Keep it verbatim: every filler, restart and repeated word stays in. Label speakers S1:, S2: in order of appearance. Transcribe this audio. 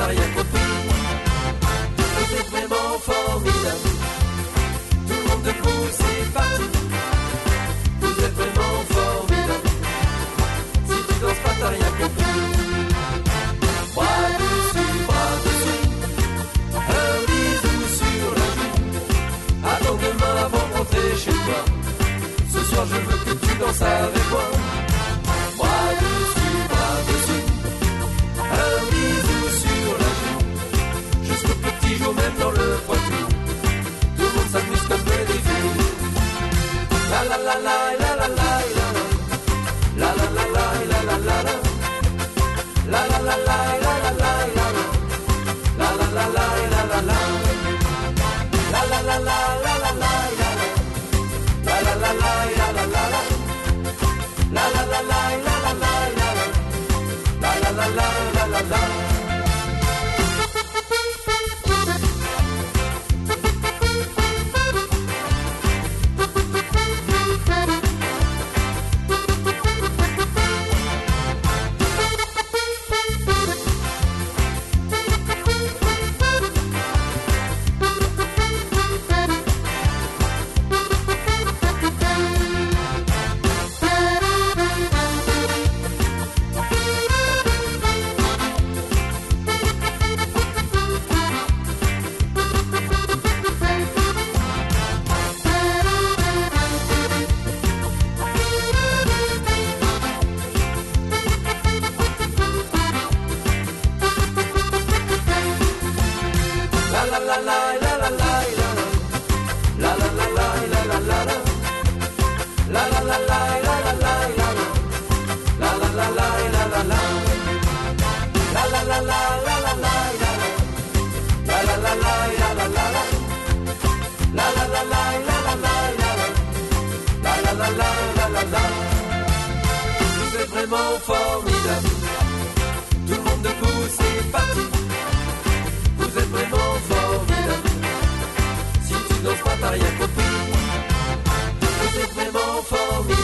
S1: t'as rien compris. Vous êtes vraiment formidable. Tout le monde debout, c'est parti. Vous êtes vraiment formidable. Si tu danses pas, t'as rien compris. Bras dessus, bras dessous. Un bisou sur la joue. Attends demain avant de rentrer chez toi. Ce soir, je veux que tu danses avec moi. Bras dessus, bras dessous. Un bisou sur la joue. Jusqu'au petit jour, même dans le Poitou. Tout le monde s'amuse comme des fous. La la la la la la la la. La la la la la la la la. La la la la la la la la. La la la la la la la. La la la la la la la la. La la la la la la la la. La la la la la la la la. La la la la la la la. Vous êtes vraiment formidable. Tout le monde debout, c'est parti. Vous êtes vraiment formidable. Si tu danses pas, t'as rien compris. Vous êtes vraiment formidable.